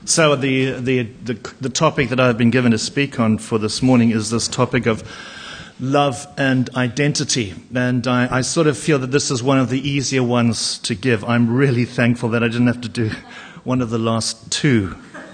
So the topic that I've been given to speak on for this morning is this topic of love and identity. And I sort of feel that this is one of the easier ones to give. I'm really thankful that I didn't have to do one of the last two.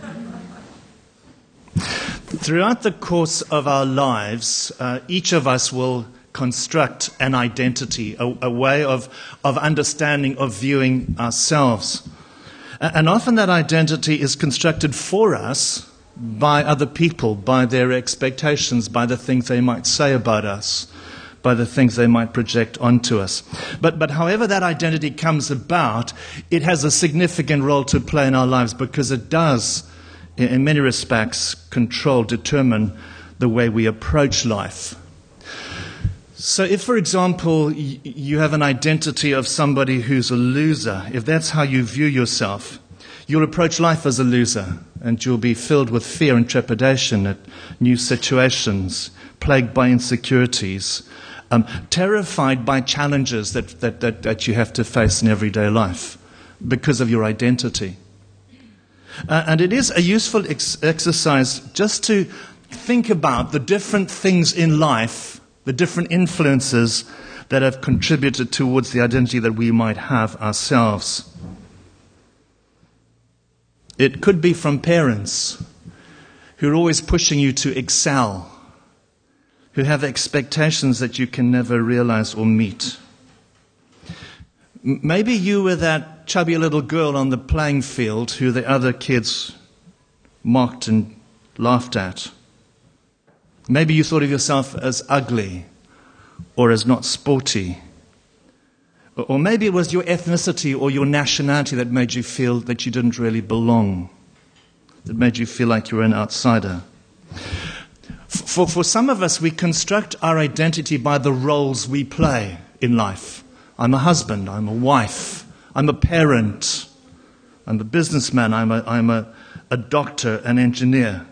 Throughout the course of our lives, each of us will construct an identity, a way of understanding, of viewing ourselves. And often that identity is constructed for us by other people, by their expectations, by the things they might say about us, by the things they might project onto us. But however that identity comes about, it has a significant role to play in our lives because it does, in many respects, determine the way we approach life. So if, for example, you have an identity of somebody who's a loser, if that's how you view yourself, you'll approach life as a loser, and you'll be filled with fear and trepidation at new situations, plagued by insecurities, terrified by challenges that you have to face in everyday life because of your identity. And it is a useful exercise just to think about the different things in life, the different influences that have contributed towards the identity that we might have ourselves. It could be from parents who are always pushing you to excel, who have expectations that you can never realize or meet. Maybe you were that chubby little girl on the playing field who the other kids mocked and laughed at. Maybe you thought of yourself as ugly or as not sporty. Or maybe it was your ethnicity or your nationality that made you feel that you didn't really belong, that made you feel like you were an outsider. For some of us, we construct our identity by the roles we play in life. I'm a husband, I'm a wife, I'm a parent, I'm a businessman, I'm a doctor, an engineer.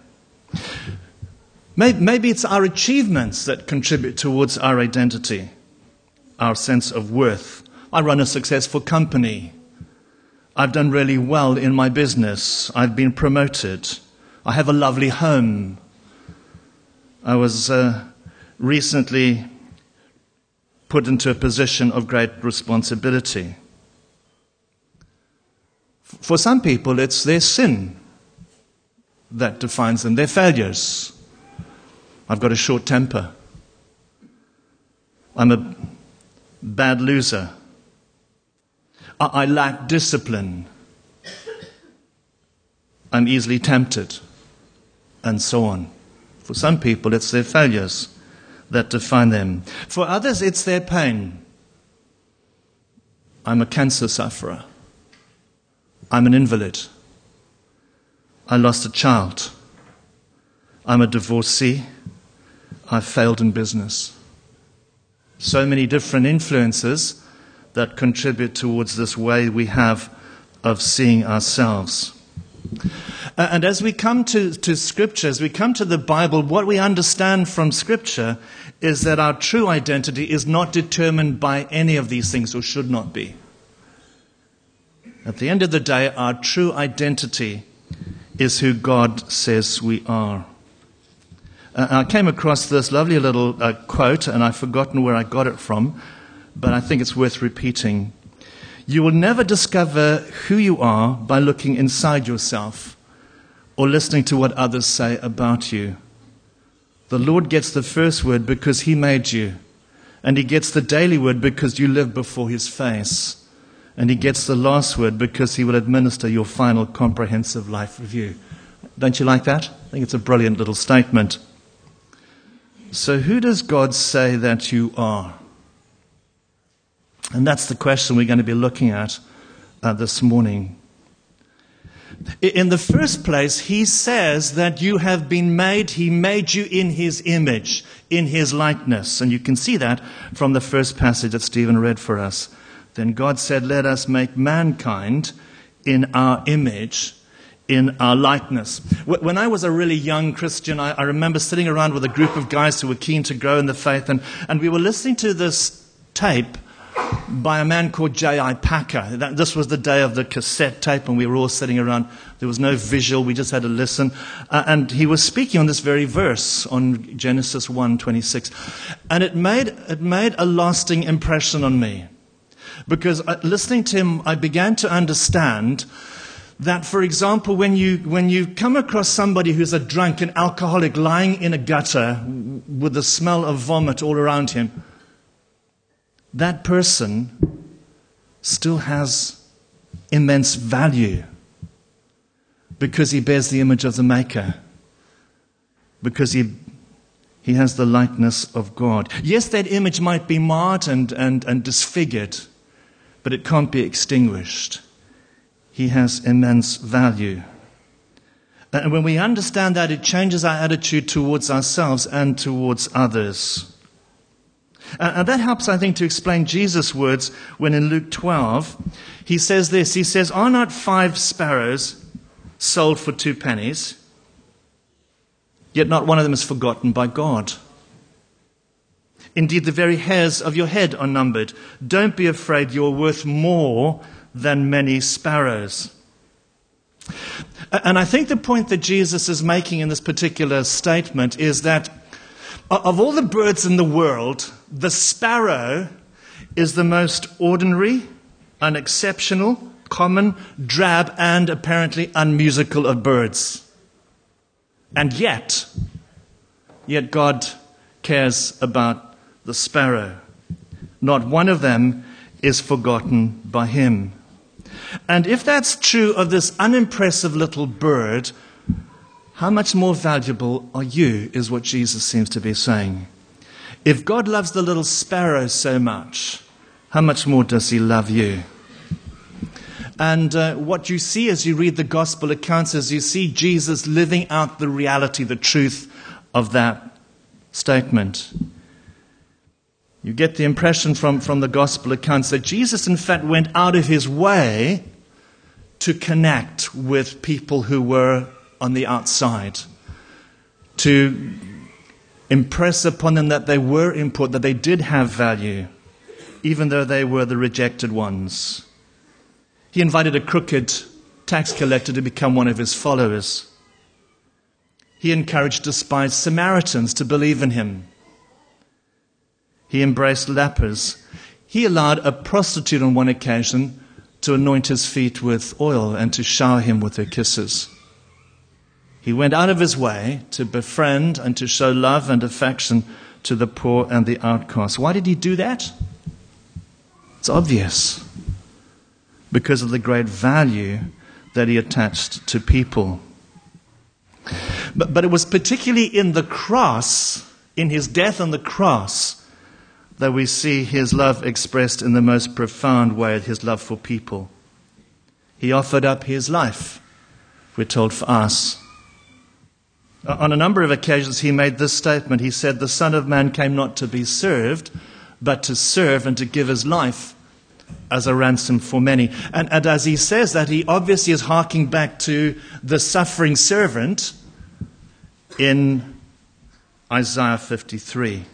Maybe it's our achievements that contribute towards our identity, our sense of worth. I run a successful company. I've done really well in my business. I've been promoted. I have a lovely home. I was recently put into a position of great responsibility. For some people, it's their sin that defines them, their failures. I've got a short temper. I'm a bad loser. I lack discipline. I'm easily tempted, and so on. For some people, it's their failures that define them. For others, it's their pain. I'm a cancer sufferer. I'm an invalid. I lost a child. I'm a divorcee. I've failed in business. So many different influences that contribute towards this way we have of seeing ourselves. And as we come to Scripture, as we come to the Bible, what we understand from Scripture is that our true identity is not determined by any of these things, or should not be. At the end of the day, our true identity is who God says we are. I came across this lovely little quote, and I've forgotten where I got it from, but I think it's worth repeating. You will never discover who you are by looking inside yourself or listening to what others say about you. The Lord gets the first word because He made you, and He gets the daily word because you live before His face, and He gets the last word because He will administer your final comprehensive life review. Don't you like that? I think it's a brilliant little statement. So who does God say that you are? And that's the question we're going to be looking at this morning. In the first place, He says that you have been made, He made you in His image, in His likeness. And you can see that from the first passage that Stephen read for us. Then God said, let us make mankind in our image, in our likeness. When I was a really young Christian, I remember sitting around with a group of guys who were keen to grow in the faith, and we were listening to this tape by a man called J.I. Packer. This was the day of the cassette tape, and we were all sitting around. There was no visual. We just had to listen. And he was speaking on this very verse, on Genesis 1:26. And it made a lasting impression on me. Because listening to him, I began to understand that, for example, when you come across somebody who's a drunken alcoholic lying in a gutter with the smell of vomit all around him, that person still has immense value because he bears the image of the Maker, because he has the likeness of God. Yes, that image might be marred and disfigured, but it can't be extinguished. He has immense value. And when we understand that, it changes our attitude towards ourselves and towards others. And that helps, I think, to explain Jesus' words when in Luke 12, he says this. He says, "Are not 5 sparrows sold for 2 pennies? Yet not one of them is forgotten by God. Indeed, the very hairs of your head are numbered. Don't be afraid, you're worth more than many sparrows." And I think the point that Jesus is making in this particular statement is that of all the birds in the world, the sparrow is the most ordinary, unexceptional, common, drab, and apparently unmusical of birds. And yet God cares about the sparrow. Not one of them is forgotten by him. And if that's true of this unimpressive little bird, how much more valuable are you, is what Jesus seems to be saying. If God loves the little sparrow so much, how much more does he love you? And what you see as you read the gospel accounts is you see Jesus living out the reality, the truth of that statement. You get the impression from the gospel accounts that Jesus, in fact, went out of his way to connect with people who were on the outside, to impress upon them that they were important, that they did have value, even though they were the rejected ones. He invited a crooked tax collector to become one of his followers. He encouraged despised Samaritans to believe in him. He embraced lepers. He allowed a prostitute on one occasion to anoint his feet with oil and to shower him with her kisses. He went out of his way to befriend and to show love and affection to the poor and the outcast. Why did he do that? It's obvious. Because of the great value that he attached to people. But it was particularly in the cross, in his death on the cross, that we see his love expressed in the most profound way, his love for people. He offered up his life, we're told, for us. On a number of occasions he made this statement. He said, "The Son of Man came not to be served, but to serve and to give his life as a ransom for many." And as he says that, he obviously is harking back to the suffering servant in Isaiah 53.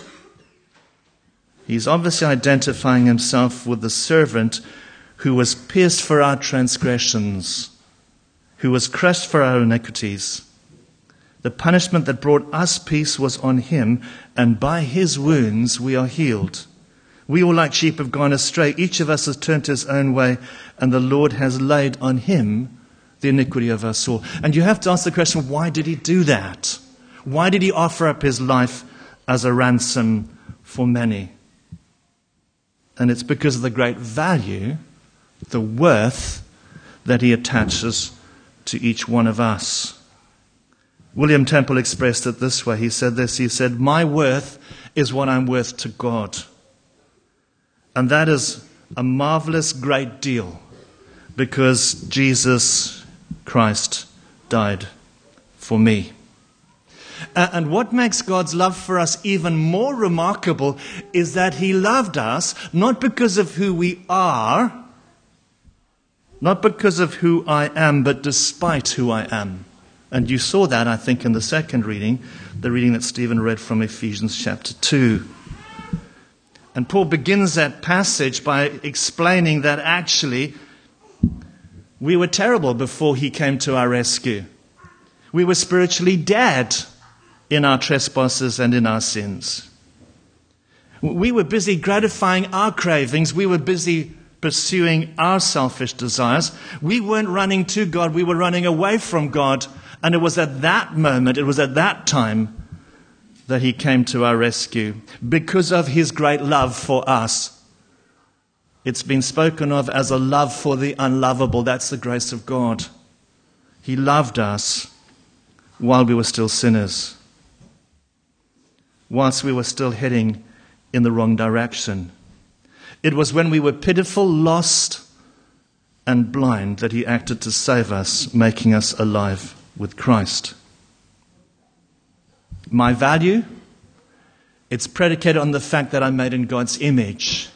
He's obviously identifying himself with the servant who was pierced for our transgressions, who was crushed for our iniquities. The punishment that brought us peace was on him, and by his wounds we are healed. We all like sheep have gone astray. Each of us has turned to his own way, and the Lord has laid on him the iniquity of us all. And you have to ask the question, why did he do that? Why did he offer up his life as a ransom for many? And it's because of the great value, the worth that he attaches to each one of us. William Temple expressed it this way. He said this, he said, "My worth is what I'm worth to God. And that is a marvelous great deal because Jesus Christ died for me." And what makes God's love for us even more remarkable is that he loved us not because of who we are, not because of who I am, but despite who I am. And you saw that, I think, in the second reading, the reading that Stephen read from Ephesians chapter 2. And Paul begins that passage by explaining that actually we were terrible before he came to our rescue. We were spiritually dead in our trespasses and in our sins. We were busy gratifying our cravings. We were busy pursuing our selfish desires. We weren't running to God. We were running away from God. And it was at that moment, it was at that time that he came to our rescue because of his great love for us. It's been spoken of as a love for the unlovable. That's the grace of God. He loved us while we were still sinners, whilst we were still heading in the wrong direction. It was when we were pitiful, lost, and blind that he acted to save us, making us alive with Christ. My value, it's predicated on the fact that I'm made in God's image.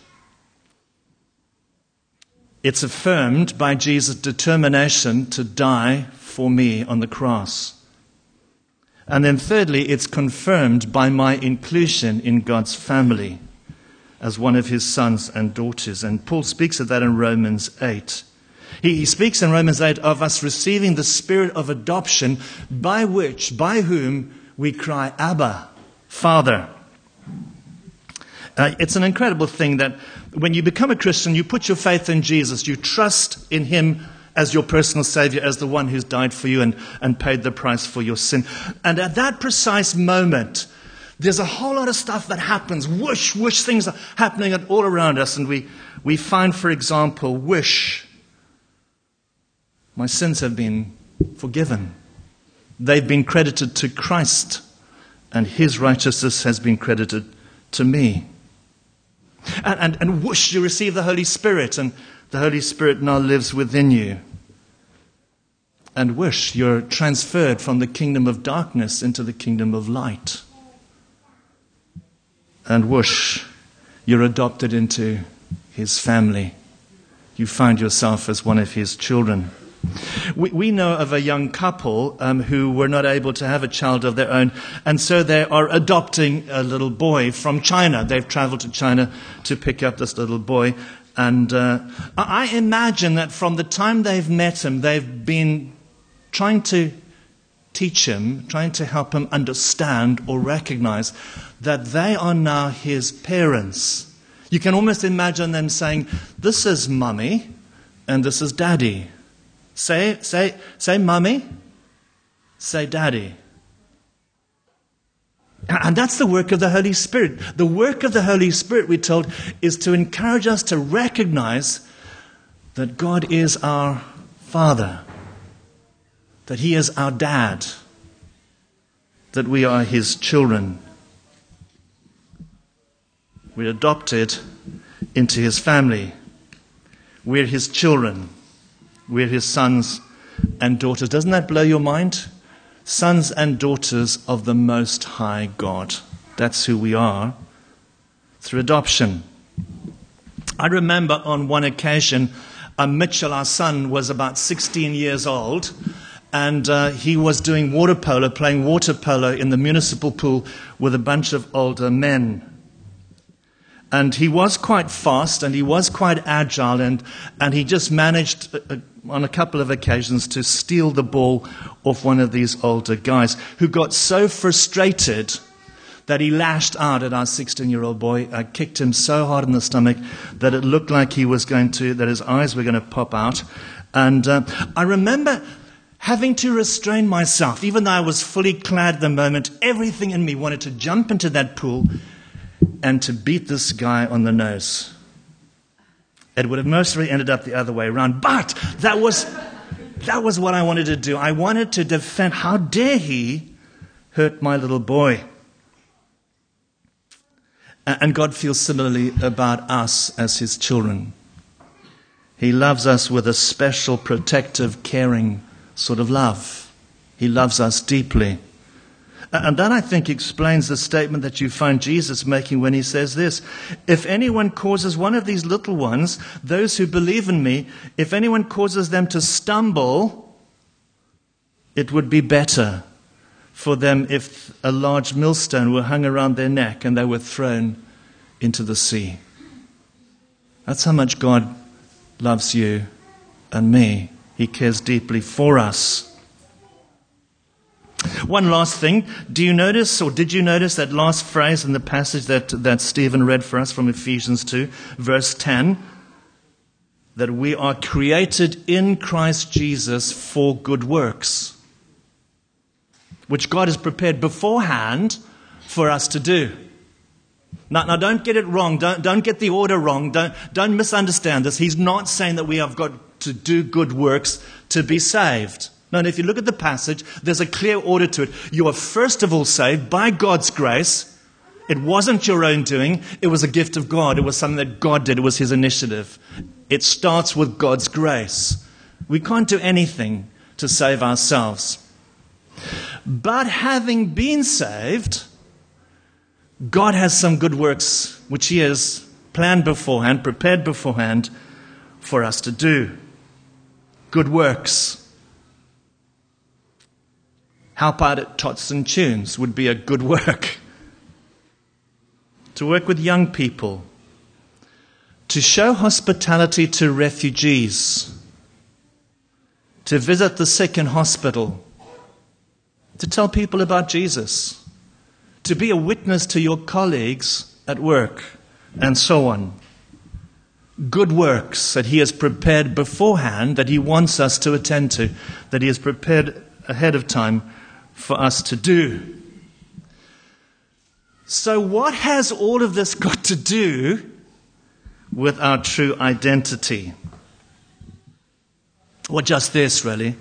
It's affirmed by Jesus' determination to die for me on the cross. And then thirdly, it's confirmed by my inclusion in God's family as one of his sons and daughters. And Paul speaks of that in Romans 8. He speaks in Romans 8 of us receiving the spirit of adoption by whom we cry, Abba, Father. It's an incredible thing that when you become a Christian, you put your faith in Jesus. You trust in him as your personal Savior, as the one who's died for you and paid the price for your sin. And at that precise moment, there's a whole lot of stuff that happens. Whoosh, whoosh, things are happening all around us. And we find, for example, whoosh, my sins have been forgiven. They've been credited to Christ, and his righteousness has been credited to me. And whoosh, you receive the Holy Spirit, and the Holy Spirit now lives within you. And whoosh, you're transferred from the kingdom of darkness into the kingdom of light. And whoosh, you're adopted into his family. You find yourself as one of his children. We know of a young couple who were not able to have a child of their own, and so they are adopting a little boy from China. They've traveled to China to pick up this little boy. And I imagine that from the time they've met him, they've been trying to teach him, trying to help him understand or recognize that they are now his parents. You can almost imagine them saying, this is mummy and this is daddy. Say mummy, say daddy. And that's the work of the Holy Spirit. The work of the Holy Spirit, we're told, is to encourage us to recognize that God is our Father, that he is our dad, that we are his children. We're adopted into his family. We're his children. We're his sons and daughters. Doesn't that blow your mind? Sons and daughters of the Most High God. That's who we are through adoption. I remember on one occasion, Mitchell, our son, was about 16 years old, and he was doing water polo, playing water polo in the municipal pool with a bunch of older men. And he was quite fast and he was quite agile, and he just managed on a couple of occasions to steal the ball off one of these older guys who got so frustrated that he lashed out at our 16-year-old boy, kicked him so hard in the stomach that it looked like that his eyes were going to pop out. And I remember having to restrain myself, even though I was fully clad at the moment. Everything in me wanted to jump into that pool and to beat this guy on the nose. It would have mostly ended up the other way around, but that was what I wanted to do. I wanted to defend. How dare he hurt my little boy? And God feels similarly about us as his children. He loves us with a special, protective, caring sort of love. He loves us deeply. And that, I think, explains the statement that you find Jesus making when he says this: if anyone causes one of these little ones, those who believe in me, if anyone causes them to stumble, it would be better for them if a large millstone were hung around their neck and they were thrown into the sea. That's how much God loves you and me. He cares deeply for us. One last thing. Do you notice, or did you notice that last phrase in the passage that Stephen read for us from Ephesians 2, verse 10? That we are created in Christ Jesus for good works, which God has prepared beforehand for us to do. Now don't get it wrong. Don't get the order wrong. Don't misunderstand this. He's not saying that we have got to do good works to be saved. No, and if you look at the passage, there's a clear order to it. You are first of all saved by God's grace. It wasn't your own doing. It was a gift of God. It was something that God did. It was his initiative. It starts with God's grace. We can't do anything to save ourselves. But having been saved, God has some good works which he has planned beforehand, prepared beforehand for us to do. Good works. Help out at Tots and Tunes would be a good work. To work with young people. To show hospitality to refugees. To visit the sick in hospital. To tell people about Jesus. To be a witness to your colleagues at work. And so on. Good works that he has prepared beforehand, that he wants us to attend to. That he has prepared ahead of time for us to do. So what has all of this got to do with our true identity? Well, just this, really.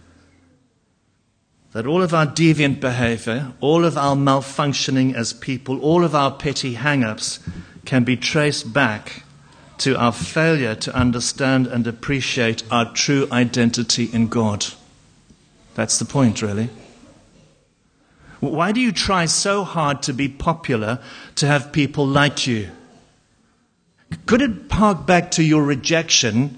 That all of our deviant behavior, all of our malfunctioning as people, all of our petty hang-ups can be traced back to our failure to understand and appreciate our true identity in God. That's the point, really. Why do you try so hard to be popular, to have people like you? Could it hark back to your rejection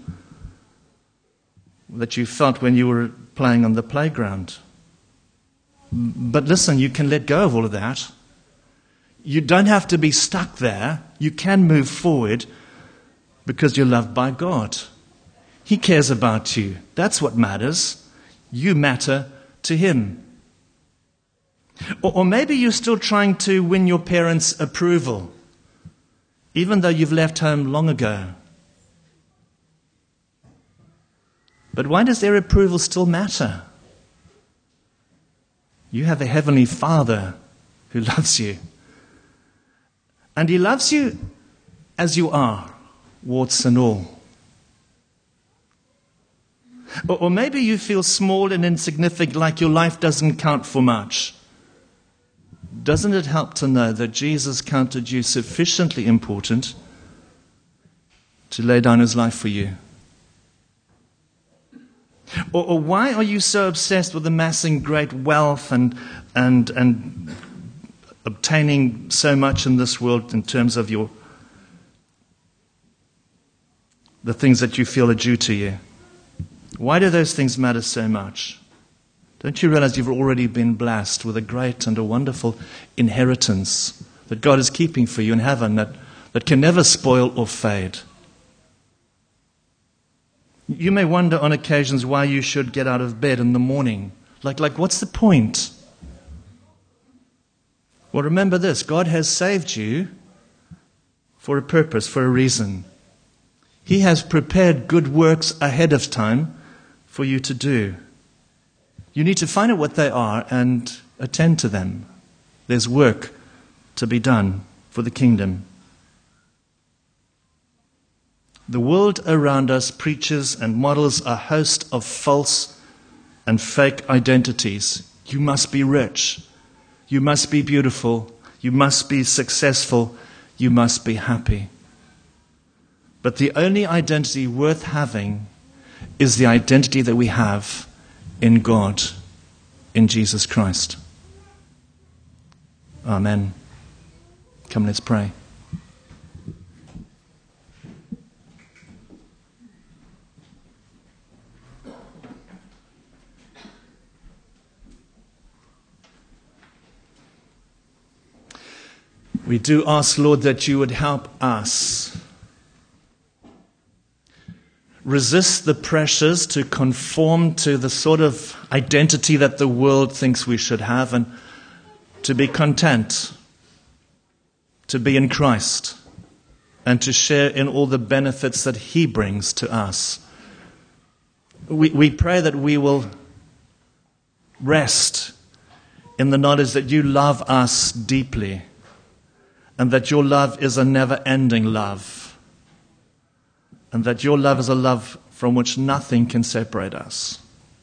that you felt when you were playing on the playground? But listen, you can let go of all of that. You don't have to be stuck there. You can move forward because you're loved by God. He cares about you. That's what matters. You matter to him. Or maybe you're still trying to win your parents' approval, even though you've left home long ago. But why does their approval still matter? You have a heavenly Father who loves you. And he loves you as you are, warts and all. Or maybe you feel small and insignificant, like your life doesn't count for much. Doesn't it help to know that Jesus counted you sufficiently important to lay down his life for you? Or why are you so obsessed with amassing great wealth and obtaining so much in this world in terms of the things that you feel are due to you? Why do those things matter so much? Don't you realize you've already been blessed with a great and a wonderful inheritance that God is keeping for you in heaven that can never spoil or fade? You may wonder on occasions why you should get out of bed in the morning. Like what's the point? Well, remember this. God has saved you for a purpose, for a reason. He has prepared good works ahead of time for you to do. You need to find out what they are and attend to them. There's work to be done for the kingdom. The world around us preaches and models a host of false and fake identities. You must be rich. You must be beautiful. You must be successful. You must be happy. But the only identity worth having is the identity that we have in God, in Jesus Christ. Amen. Come, let's pray. We do ask, Lord, that you would help us resist the pressures to conform to the sort of identity that the world thinks we should have, and to be content, to be in Christ, and to share in all the benefits that he brings to us. We pray that we will rest in the knowledge that you love us deeply, and that your love is a never-ending love, and that your love is a love from which nothing can separate us.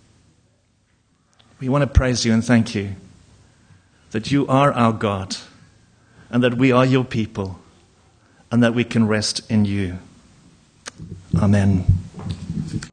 We want to praise you and thank you that you are our God, and that we are your people, and that we can rest in you. Amen.